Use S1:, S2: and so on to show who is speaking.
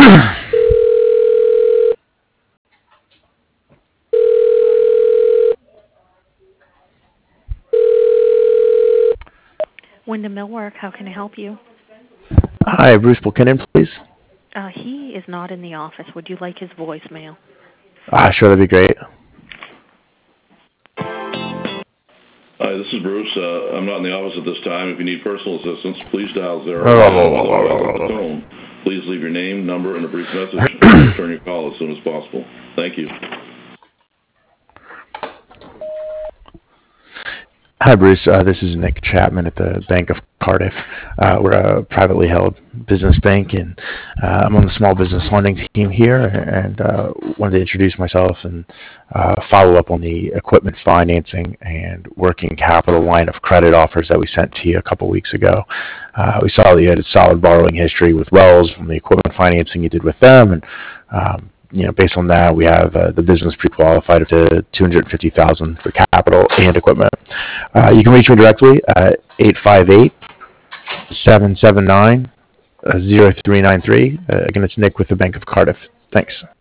S1: Wyndham Millwork, how can I help you?
S2: Hi, Bruce Buchanan, please.
S1: He is not in the office. Would you like his voicemail?
S2: Sure, that'd be great.
S3: Hi, this is Bruce. I'm not in the office at this time. If you need personal assistance, please dial 0. Otherwise, at the tone, please leave your name, number, and a brief message. I'll return your call as soon as possible. Thank you.
S2: Hi, Bruce. This is Nick Chapman at the Bank of Cardiff. We're a privately held business bank, and I'm on the small business lending team here, and wanted to introduce myself and follow up on the equipment financing and working capital line of credit offers that we sent to you a couple weeks ago. We saw that you had a solid borrowing history with Wells from the equipment financing you did with them, and based on that, we have the business pre-qualified up to $250,000 for capital and equipment. You can reach me directly at 858-779-0393. Again, it's Nick with the Bank of Cardiff. Thanks.